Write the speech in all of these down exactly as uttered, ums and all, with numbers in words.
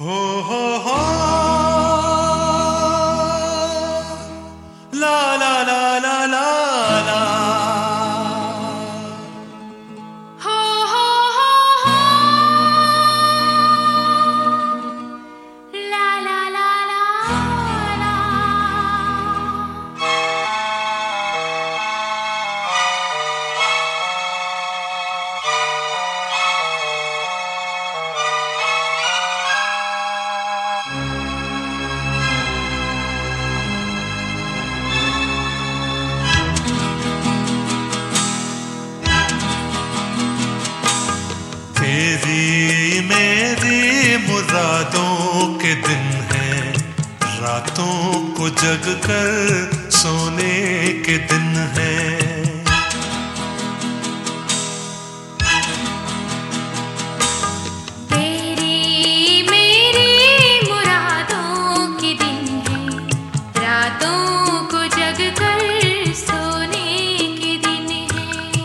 हो हो हो ला ला ला ला ला ला हो हो हो हो ला ला ला ला ला तेरी मेरी मुरादों के दिन हैं, रातों को जग कर सोने के दिन हैं। तेरी मेरी मुरादों के दिन हैं, रातों को जग कर सोने के दिन हैं।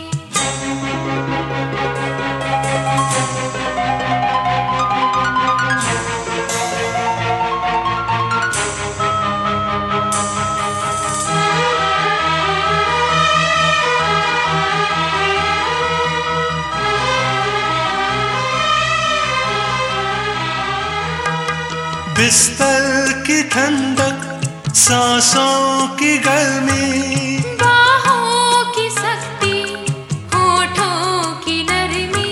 बिस्तर की ठंडक, सांसों की गर्मी, बाहों की सख्ती, होठों की नरमी,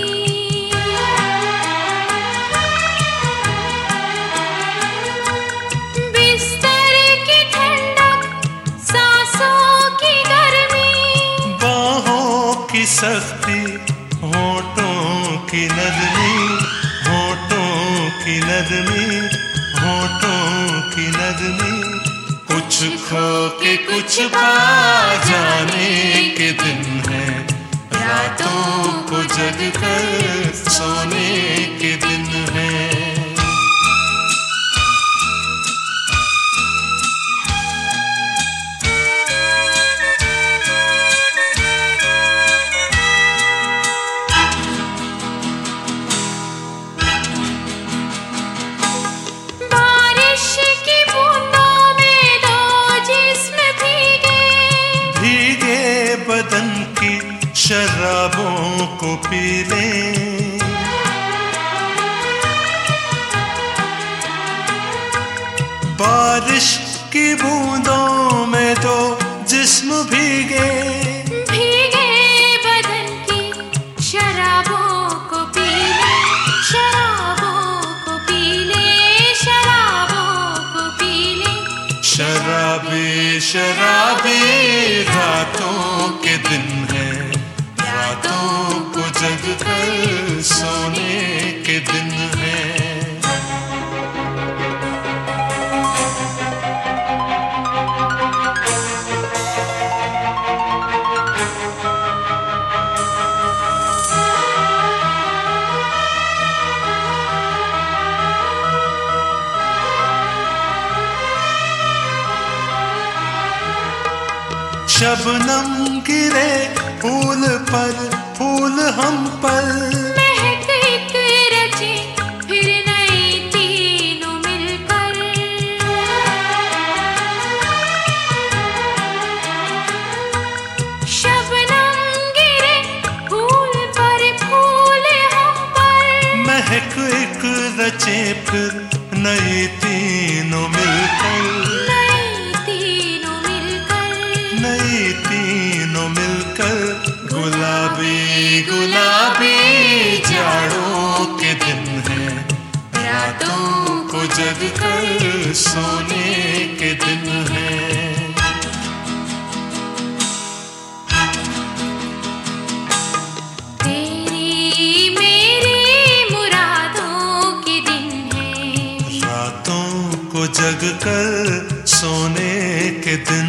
बिस्तर की ठंडक, सांसों की गर्मी, बाहों की सख्ती, होठों की नरमी, होठों की नरमी, होठों की नरमी। कुछ खो के कुछ पा जाने के दिन है, रातों को जग कर सोने के दिन है। बदन की शराबों को पी लें, बारिश की बूंदों में तो जिस्म भीगे, भीगे बदन की शराबों को पी ले, शराबों को पी ले, शराबों को पी ले। शराबी शराबी रातों के दिन है, रातों को जग कर सोने के दिन है। शबनम गिरे फूल पर, फूल हम पर, महक एक रचे फिर नई तीनों मिलकर। शबनम गिरे फूल पर, फूल हम पर, महक एक रचे फिर नई तीनों मिलकर, नई तीनों मिलकर। गुलाबी गुलाबी जाड़ों के दिन है, रातों को जग कर सोने के दिन है। तेरी मेरी मुरादों के दिन हैं, रातों को जग कर सोने के दिन